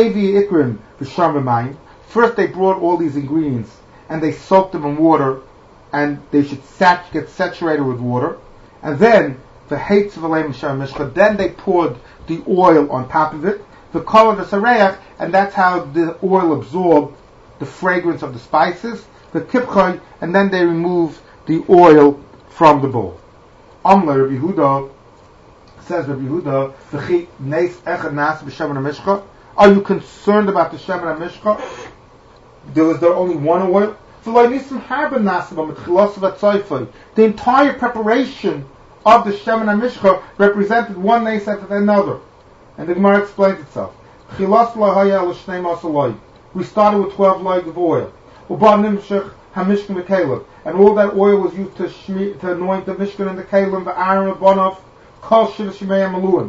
First they brought all these ingredients, and they soaked them in water, and they should sat- get saturated with water, and then the then they poured the oil on top of it, the color of the sareach, and that's how the oil absorbed the fragrance of the spices, the kipchoy, and then they removed the oil from the bowl. Amla Rabbi Yehuda, says Rabbi Yehuda, v'chi neis echad nas b'shemen HaMishcha. Are you concerned about the shemen HaMishcha? There was there only one oil? The entire preparation of the shemen HaMishcha represented one neis after another. And the Gemara explains itself. We started with twelve loaves of oil. And all that oil was used to, shmi, to anoint the Mishkan and the Kalim, the Aaron, the Bonof, Kol Shiva Shemei Maluim.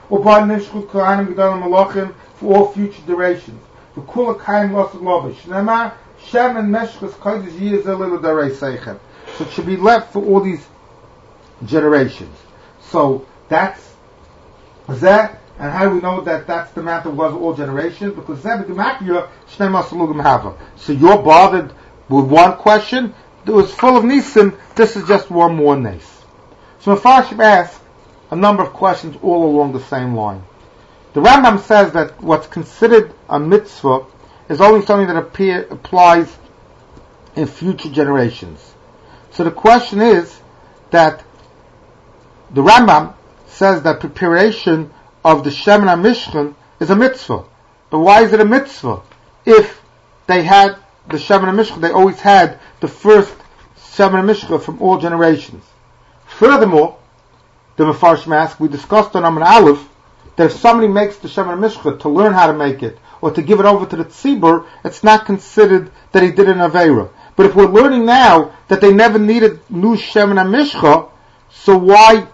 For all future durations. The Kula Kaim Lost Lovish. Nema, Shem and Meshchus Kodesh Yizah Lila Darei Seichem. So it should be left for all these generations. So that's Zeh, and how do we know that that's the amount that was all generations? Because Zeh b'gematria shnei masalugim hava. So you're bothered with one question? It was full of nisim. This is just one more nes. So Mefarshim asks a number of questions all along the same line. The Rambam says that what's considered a mitzvah is only something that appear, applies in future generations. So the question is that the Rambam says that preparation of the Shemen HaMishkan is a mitzvah. But why is it a mitzvah? If they had the Shemen HaMishkan, they always had the first Shemen HaMishkan from all generations. Furthermore, the Mefarshim ask, we discussed on Amud Aleph, that if somebody makes the Shemen HaMishkan to learn how to make it, or to give it over to the tzibur, it's not considered that he did an Aveira. But if we're learning now that they never needed new Shemen HaMishkan, so why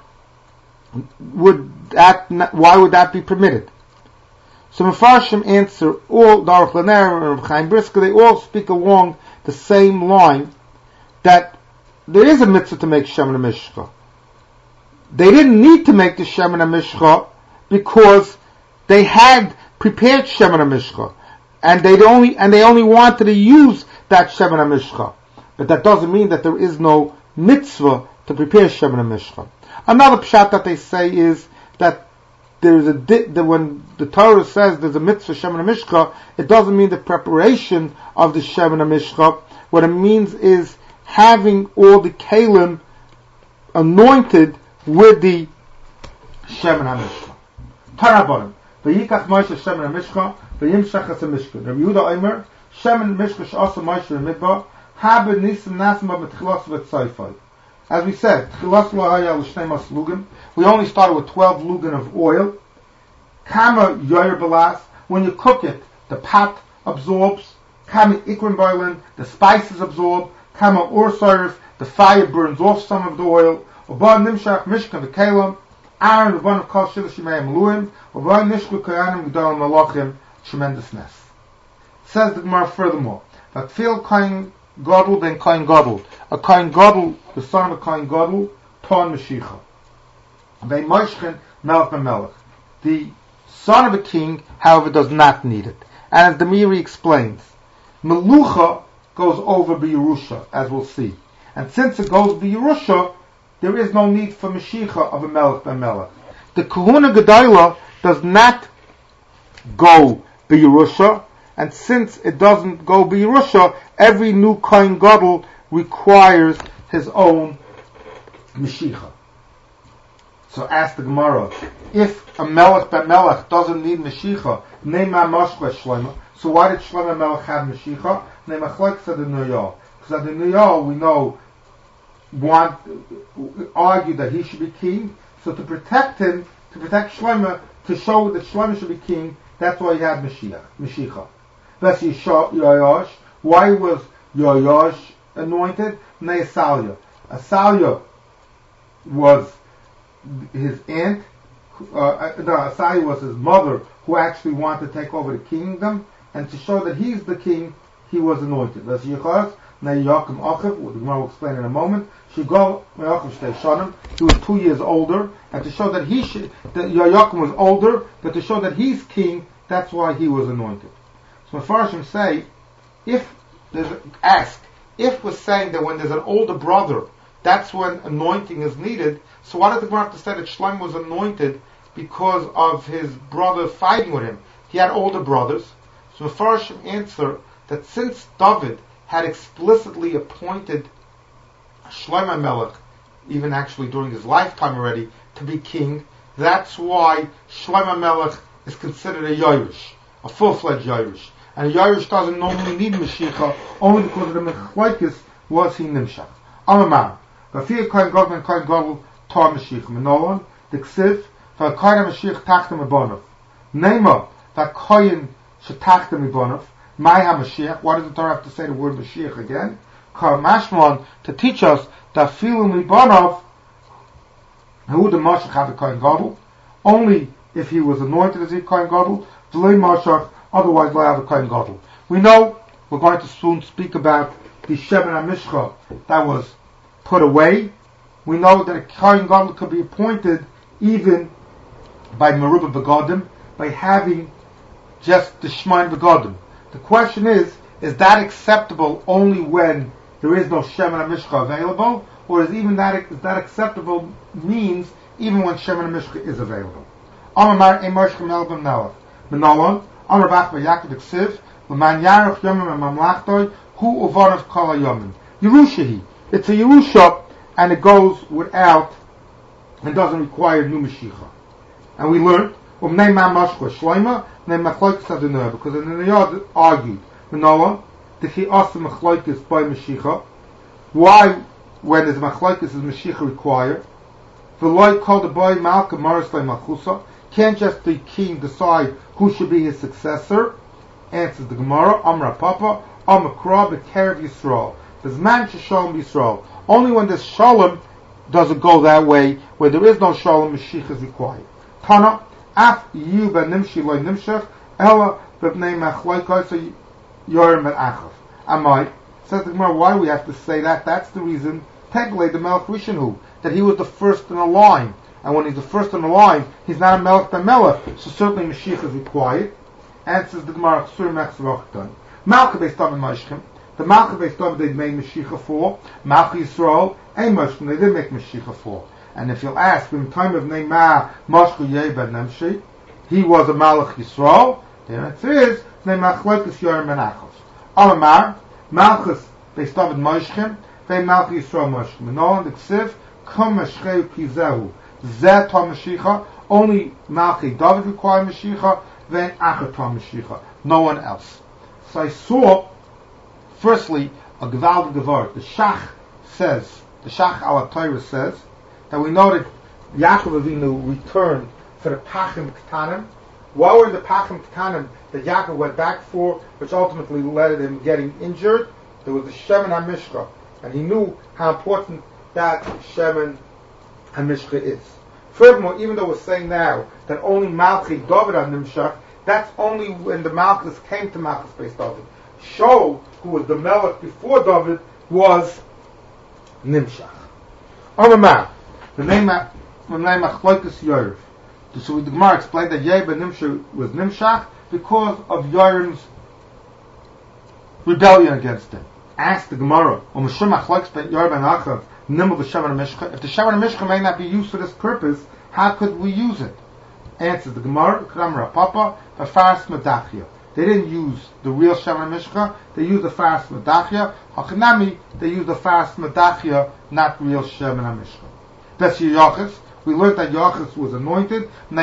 would that not, why would that be permitted? So Mefarshim answer, all the Aruch LaNer and Chaim Brisker, they all speak along the same line, that there is a mitzvah to make Shemen HaMishkan. They didn't need to make the Shemen HaMishkan because they had prepared Shemen HaMishkan, and they only and they only wanted to use that Shemen HaMishkan. But that doesn't mean that there is no mitzvah to prepare Shemen HaMishkan. Another pshat that they say is that there's a di- that when the Torah says there's a mitzvah Shemen HaMishkan, it doesn't mean the preparation of the Shemen HaMishkan. What it means is having all the kalim anointed with the Shemen HaMishkan. Tarabonim. V'yikach Moshe Shemen HaMishkan, v'yimshach es HaMishkan. Rabbi Yehuda Omer, Shemen HaMishkan she'asa Moshe v'midbar, habe nisim nasma b'tchilas v'tzayfai. As we said, tchilas l'haya l'shnei maslugim. We only started with twelve lugan of oil. Kama yoyer belas. When you cook it, the pot absorbs. Kama ikrim boiling, the spices absorb. Kama ursayif, the fire burns off some of the oil. Uba nimshach mishkan v'kelam. Aaron uban of kol shil shimei meluim. Uba nishku kayanim g'dol malachim. Tremendousness. Says the Gemara furthermore, that feel kohen gadol ben kohen gadol. A kohen gadol, the son of a kohen gadol, ton Mashiach. They moishchen melech b'melech. The son of a king, however, does not need it. And as the Miri explains, Melucha goes over B'Yerusha, as we'll see. And since it goes B'Yerusha, there is no need for Mashiach of a melech b'melech. The Kahuna Gedalah does not go B'Yerusha, and since it doesn't go B'Yerusha, every new Kohen Gadol requires his own Mashiach. So ask the Gemara, if a Melech ben Melech doesn't need Mashiach, Neima Moshkwa Shlomo, so why did Shlomo Melech have Mashiach? Neima Chlek said the Nuyah. Because at the Nuyah we know, want, argue that he should be king, so to protect him, to protect Shlomo, to show that Shlomo should be king, that's why he had Mashiach. Mashiach. That's Yoyash. Why was Yoyash anointed? Nei Asalia. Asalia was his aunt, uh, no, Asalia was his mother, who actually wanted to take over the kingdom, and to show that he's the king, he was anointed. That's Yechaz, Nei Yaakov Achiv, what the Gemara will explain in a moment. Shigal Me'achiv Shtei Shanim, he was two years older, and to show that he should, that Yaakov was older, but to show that he's king, that's why he was anointed. So Mefarshim say, if there's a, ask, if we're saying that when there's an older brother, that's when anointing is needed, so why did the Gemara have to say that Shlomo was anointed because of his brother fighting with him? He had older brothers. So Mefarshim answer that since David had explicitly appointed Shlomo Melech, even actually during his lifetime already, to be king, that's why Shlomo Melech is considered a Yorush, a full-fledged Yorush. And a Yorush doesn't normally need Mashiach, only because of the Mechlaikis was he Nimshach. Amamar. V'afir kohen gadol ben kohen gadol tar Mashiach. Menolan, the Ksiv, v'kohen Mashiach tachtem ebonov. Neima, v'kohen shetachtem ebonov. Mai HaMashiach. Why does the Torah have to say the word Mashiach again? Kar Mashmon, to teach us that filum ebonov, who the Mashiach had a kohen gadol, only if he was anointed as a kohen gadol, v'lei Mashiach, otherwise we'll have a kohen gadol. We know we're going to soon speak about the Shemen HaMishcha that was put away We know that a Kohen Gadol could be appointed even by Meruba Begodim, by having just the Shemaim Begodim. The question is, is that acceptable only when there is no Shemen HaMishcha available, or is even that, is that acceptable means even when Shemen HaMishcha is available? Amar Emor Shemel Ben Melech Menolon Amar Bach V'Yaakov Ksiv L'man Yaruch Yomim Mamlachtoi Hu Uvarav Kol HaYomim Yerushahi. It's a Yerusha, and it goes without and doesn't require new Mashiach. And we learned Umnei Ma Mashcha Shloima Nei Machloikis Adonai, because the Niyad argued Menolon that he asked the Machloikis by Mashiach. Why, when there's Machloikis, is Mashiach required? V'loi called the boy Malka Maris Lei Malchusa. Can't just the king decide who should be his successor? Answers the Gemara, Amra Papa, Amakra B'Kerev Yisrael. There's man Shalom Yisrael. Only when there's Shalom does it go that way. Where there is no Shalom, Mashiach is required. Tana, Af Yu Ben Nimshi Loi Nimshach, Ella B'Bnei Machloikos Yorim Ben Achav. Amai, says the Gemara, why do we have to say that? That's the reason, Teglei the Melech Rishonu, that he was the first in the line. And when he's the first in the line, he's not a Melech Ben Melech, so certainly Mashiach is required. Answers the Gemara, Ksur Mechzavachtan. Malka Beis David Mashchem. The Malka Beis David they made Mashiach for. Malka Yisrael, Ein Mashchem, they didn't make Mashiach for. And if you'll ask, in time of Neymar, Mashku Yeh Ben Nemshi, he was a Malach Yisrael, the answer is, Neymar Chloikus Yorim Ben Achos. Alamar, Malchus Beis David Mashchem, they Malka Yisrael Mashchem. And all in the Ksiv, Kum Mashcheu Kizehu. Zeh Tom Mashiach, only Malchi David required Mashiach, then Achar Tom Mashiach, no one else. So I saw, firstly, a Gevald Gevar. The Shach says, the Shach al Torah says, that we know that Yaakov Avinu returned for the Pachim Ketanim. What were the Pachim Ketanim that Yaakov went back for, which ultimately led to him getting injured? There was the Shemen HaMishcha, and he knew how important that Shemen HaMishcha is. Furthermore, even though we're saying now that only Malchi David had Nimshach, that's only when the Malchus came to Malchus Beis David. Shaul, who was the Melech before David, was Nimshach. Amar, the name Achloikus Yorv. So the Gemara explained that Yeh ben Nimshach was Nimshach because of Yorim's rebellion against him. Asked the Gemara, if the Shemen HaMishcha may not be used for this purpose, how could we use it? Answers the Gemara, Kramra Papa, the Faras Medachia. They didn't use the real Shemen HaMishcha, they used the Faras Medachia. Hachanami, they used the Faras Medachia, not real Shemen HaMishcha. That's Yochis. We learned that Yochis was anointed, because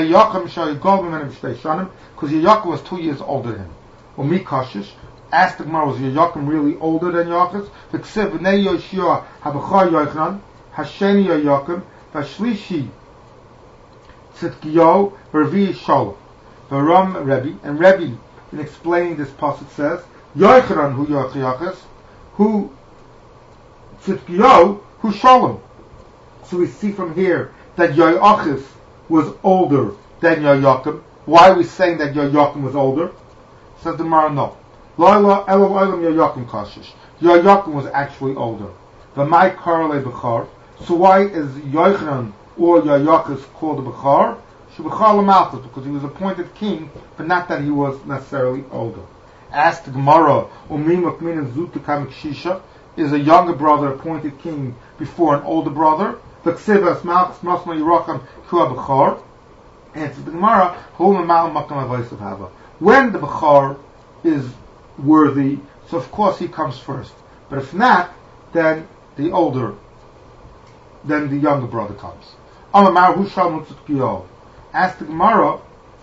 Yochim was two years older than him. Umi Kashish. Asked the Gemara, was Yochim really older than Yochis? The Ksiv, B'nei Yoshua, Habachar Yochanan, Hasheni Yochim, Vashlishi, Tzidkiyo, Revi Shalom. The Ram Rebbe, and Rebbe, in explaining this passage says, Yochanan, who Yochis, who Tzidkiyo, who Shalom. So we see from here that Yoachis was older than Yoachim. Why are we saying that Yoachim was older? Says the Gemara, no. Loila Elo Olam Yoachim Kashish. Yoachim was actually older. The Mai Karle Bechar. So why is Yochanan or Yoachis called a Bechar? Shebechar Lamalchus, because he was appointed king, but not that he was necessarily older. Asked the Gemara, Umim Akmin and Zutukam Shisha, is a younger brother appointed king before an older brother? The Ksivas Malchus Masma Yerachim Kua Bechar. Answers the Gemara, when the Bechar is worthy, so of course he comes first. But if not, then the older, then the younger brother comes. Ask the Gemara,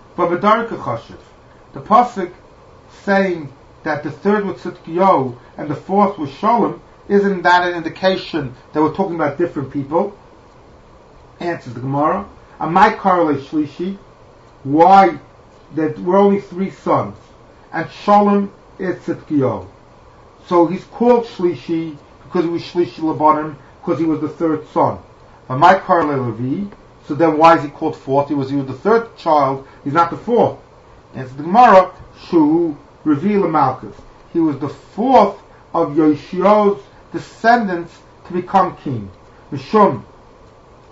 the pasuk saying that the third was Tzidkiyo and the fourth was Shalom, isn't that an indication that we're talking about different people? Answers the Gemara, Amai Karle Shlishi, why that we're only three sons, and Shalom is Tzidkiyo. So he's called Shlishi because he was Shlishi Labanim, because he was the third son. Amai Karle Levi, so then why is he called fourth? He was he was the third child, he's not the fourth. Answers the Gemara, Shu Revi Lamalchus. He was the fourth of Yoshio's descendants to become king. Mishum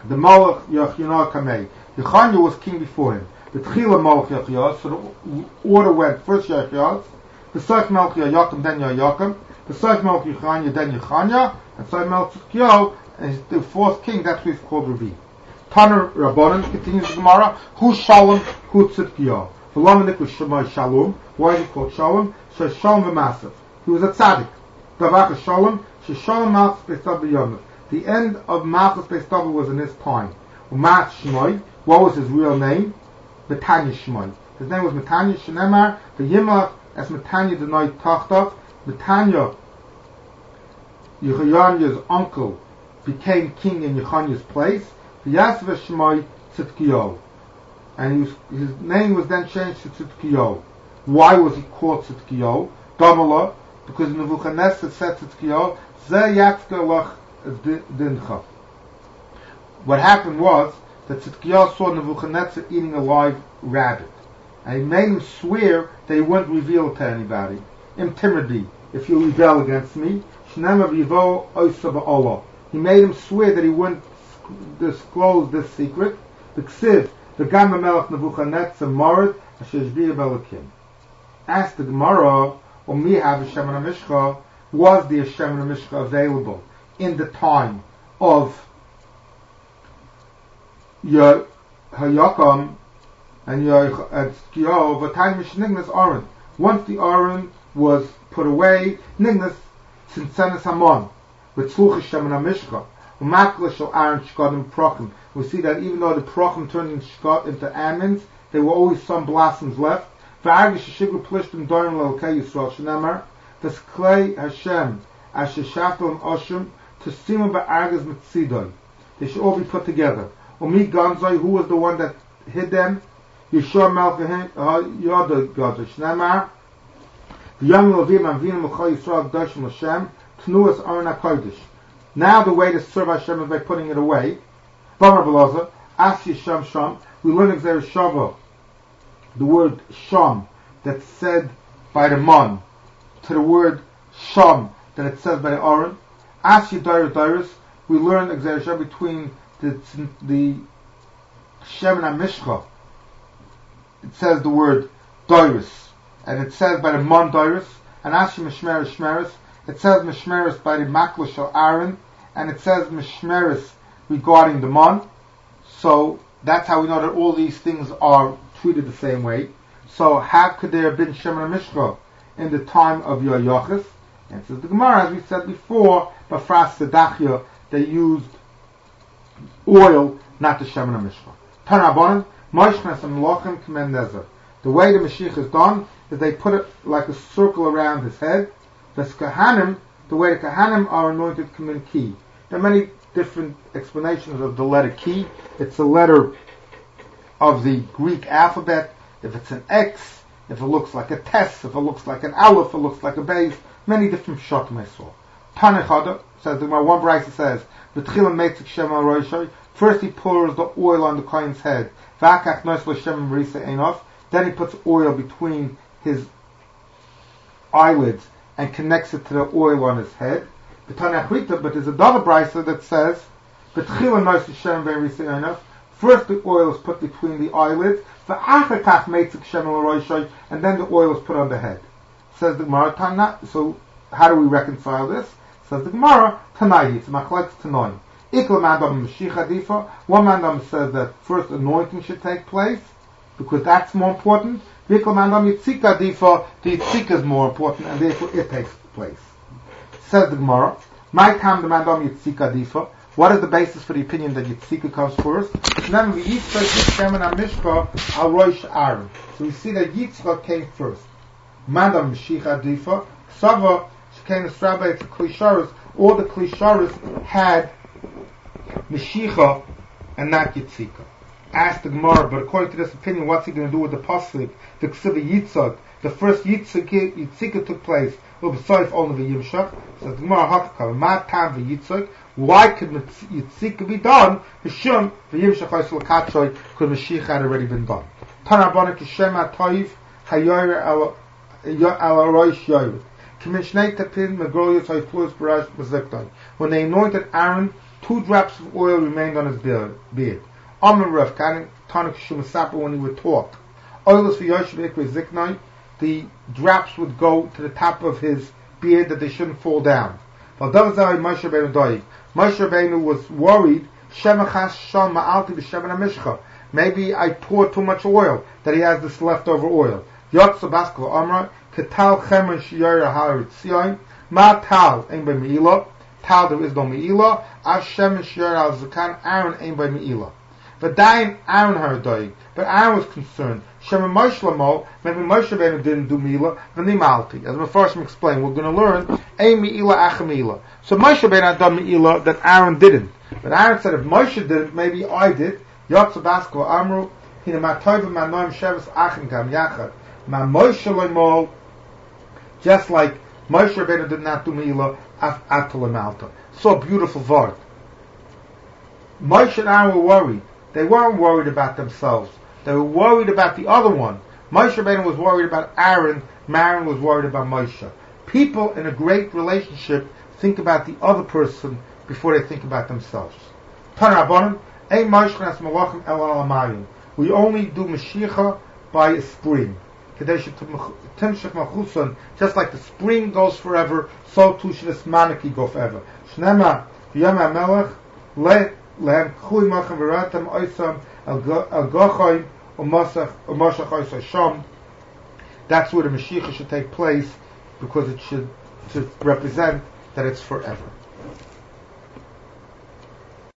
the Malach Yochanan Kamei. Yechanya was king before him. The Tchila Malach Yochanan, so the order went first Yochanan, the second Malach Yochanan, then Yochanan, the second Malach Yechanya, then Yechanya, and second Malach Tzidkiyahu, and the fourth king, that's what he's called Revi. Tanner Rabbanan continues the Gemara, who Shalom, who Tzidkiyahu. The Lamanik was Shemai Shalom. Why is he called Shalom? So Shalom v'Masav. He was a tzaddik. Davach Shalom, she Shalom Malchus Beistabel Yomov. The end of Malchus Beistabel was in his time. Umat Shmoi, what was his real name? Metanya Shmoi. His name was Metanya Shenemar, the Yimach, as Metanya Denoi Tachtov. Metanya, Yechanya's uncle, became king in Yechanya's place. V'Yasva Shmoi Tzidkiyahu. And he was, his name was then changed to Tzidkiyahu. Why was he called Tzidkiyahu? Damala, because Nebuchadnezzar said Tzidkiyahu, Ze Yatzke Lach Dincha. What happened was that Tzidkiyahu saw Nebuchadnezzar eating a live rabbit, and he made him swear that he wouldn't reveal it to anybody. Im Timrdi, if you rebel against me, Shnema Vivo Oisa Ba'Allah. He made him swear that he wouldn't disclose this secret. The Ksiv, the Gamma Melech Nebuchadnezzar Morid, Asheshbiya Belakim. Asked the Gemara, Omi have Hashem and Mishcha, was the Hashem and Mishcha available in the time of Hayakam and Tzidkiyahu, but time Nignas Aron. Once the Aron was put away, Nignas Tzinsenes Hamon, with Tzluch Hashem and Mishcha, Umakla Shal Aaron Shkodim Prochim. We see that even though the Prochim turned into Shkot, into Ammons, there were always some blossoms left. V'argish Shigru Plishtim Dorim L'Elkei Yisrael Shenemar, V'sklei Hashem Asher Shaftel Oshim Tesimu Ba'argaz Mitzidoi. They should all be put together. Umi Ganzoi, who was the one that hid them? Yeshua Malchahim Yoda Ganzoi Shenemar. V'yam Lovim Avinu L'Chol Yisrael Gdoshim L'Shem Tnuas Aron HaKodesh. Now the way to serve Hashem is by putting it away. V'amar B'loza As Yisham Sham. We learn Xer Shava, the word Sham that's said by the Mon, to the word Sham that it says by the Aaron. As Yidayr Dairis, we learn Xer between the the Shem and Mishcha. It says the word Dairis, and it says by the Mon Dairis. And As Mishmeres Shmeres, it says Mishmeres by the Makla Shal Aaron, and it says Mishmeres regarding the Mon. So that's how we know that all these things are treated the same way. So how could there have been Shem and Mishcha in the time of Yochis? And says the Gemara, as we said before, Bafras Sedachia, they used oil, not the Shem and Mishcha. Tanabonim, Moishnas and Melachim K'men Nezer. The way the Mashiach is done is they put it like a circle around his head. The Kahanim, the way the Kahanim are anointed K'men Ki. There are many different explanations of the letter Ki. It's a letter of the Greek alphabet. If it's an X, if it looks like a Tes, if it looks like an Aleph, if it looks like a Beis, many different shotim I saw. Tanechada says, the one Brisa says, V'tchilam meitzik Shem al Roshai. First he pours the oil on the Kohen's head. V'akach nos l'Shem Marisa Einof. Then he puts oil between his eyelids and connects it to the oil on his head. But there's another Brisa that says, V'tchilam nos l'Shem Marisa Einof. First the oil is put between the eyelids, and then the oil is put on the head. Says the Gemara, so how do we reconcile this? Says the Gemara, Tanai, it's machlekes Tanoim. Ikla mandam Mashiach adifa. One mandam says that first anointing should take place, because that's more important. Ikla mandam Yitzika adifa, the Yitzika is more important, and therefore it takes place. Says the Gemara, my time the mandam Yitzika adifa. What is the basis for the opinion that Yitzika comes first? So we see that Yitzchak came first. Madam Mashiach Adifa, Sava, she came to Rabbi to Klisharis. All the Klisharis had Mashiach and not Yitzika. Asked the Gemara, but according to this opinion, what's he going to do with the Pasuk? The Ksiva Yitzchak, the first Yitzchak, Yitzika took place. Ubsaif only the Yimshach. So the Gemara Hakakam, Mad Tam Yitzchak. Why could Yitzika be done? Hishum the Yimshach Haisel Kachoy, because Mashiach had already been done. Tanabonik Hashem Atoiv Hayoyer Al Aroish Yoyer. When they anointed Aaron, Two drops of oil remained on his beard. Amr Rav Kanik Tanik Shumasapa when he would talk. Oilers for Yoshev Ikri Ziknai, the drops would go to the top of his beard that they shouldn't fall down. Moshe Rabbeinu was worried, maybe I poured too much oil, that he has this leftover oil. Yotza Baskala Amra, Ketal Chemer Shiyara Haritzion, Ma Tal, Ein Bei Me'ila, Tal there is no Me'ila, Hashem Shiyara Al Zakan, Aaron Ein Bei Me'ila. But Dain Aaron heard dying, but Aaron was concerned. Shema Moshe Lamo, maybe Moshe Rabbeinu didn't do Me'ila, V'ni Malti. As the first one explained, we're going to learn, Ein Me'ila Acha Me'ila. So Moshe Rabbeinu had done Me'ila that Aaron didn't. But Aaron said, if Moshe didn't, maybe I did. Yotza Baskala Amru, Hina Matoiva Manoim Sheves Achim Gam Yachad. Ma Moshe Lamo, just like Moshe Rabbeinu did not do Me'ila, Af Atala Malta. So beautiful word. Moshe and Aaron were worried. They weren't worried about themselves. They were worried about the other one. Moshe Rabbeinu was worried about Aaron. Aaron was worried about Moshe. People in a great relationship think about the other person before they think about themselves. We only do Mashiach by a spring. Just like the spring goes forever, so too should this manaki go forever. Shnema v'yom ha'melech lehem chui machem v'ratem oisam el gochoim u'moshach oisam shom. That's where the Mashiach should take place, because it should, should represent that it's forever.